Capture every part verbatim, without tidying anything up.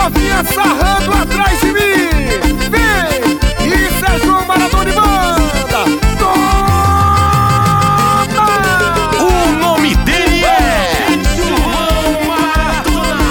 novinha sarrando atrás de mim. Vem! Isso é João Maradona e banda. Toma! O nome dele é João Maradona.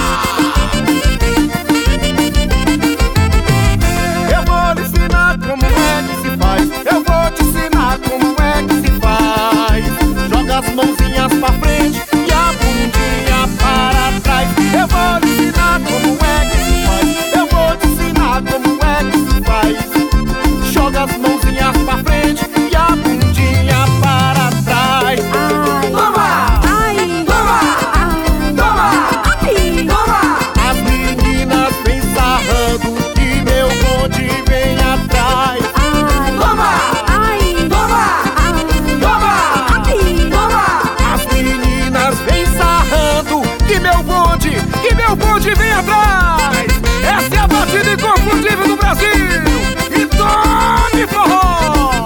Eu vou lhe ensinar como é que se faz. Eu vou te ensinar como é que se faz. Joga as mãozinhas pra frente e a bundinha para trás. Eu vou lhe ensinar como é que se faz. Eu vou te ensinar como é que se faz. Joga as mãozinhas pra frente e a bundinha para trás. Toma! Ai, Toma! Toma! ai, Toma! As meninas vêm sarrando e meu bonde vem atrás. ai, Toma! ai, Toma! Toma! ai, Toma! As meninas vêm sarrando que meu bonde, que meu bonde vem atrás. Essa é a batida inconfundível do Brasil. E tome forró!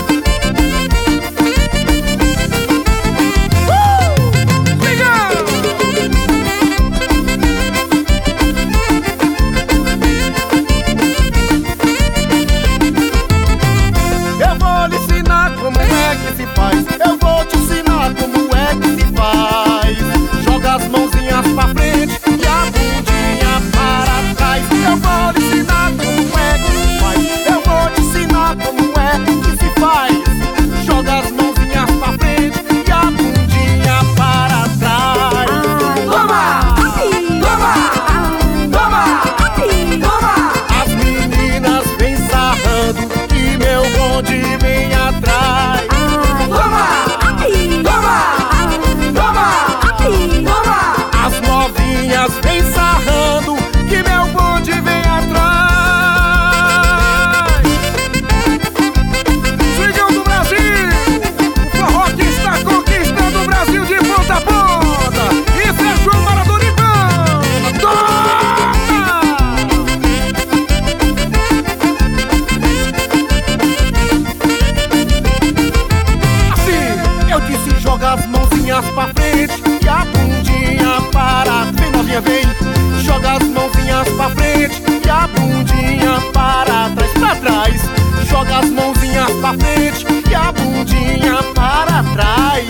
Uh! Legal! Eu vou lhe ensinar como é que se faz. Eu vou te ensinar como é que se faz. Joga as mãozinhas pra frente e a bundinha para trás. Eu vou lhe ensinar como é que se faz. Eu vou te ensinar como é que se faz. Joga as mãozinhas pra frente e a bundinha para trás. Toma! Toma! Toma! Toma! As meninas vêm sarrando e meu bonde vem atrás. Toma! Toma! Toma! Toma! As novinhas vêm sarrando que meu bonde vem atrás. Swingão do Brasil, o forró que está conquistando o Brasil de ponta a ponta. Isso é João Maradona e banda. Toma! Assim, eu disse joga as mãozinhas pra frente e a bundinha para. Vem novinha, vem. Joga as mãozinhas pra frente e a bundinha para trás, pra trás. Joga as mãozinhas pra frente e a bundinha para trás.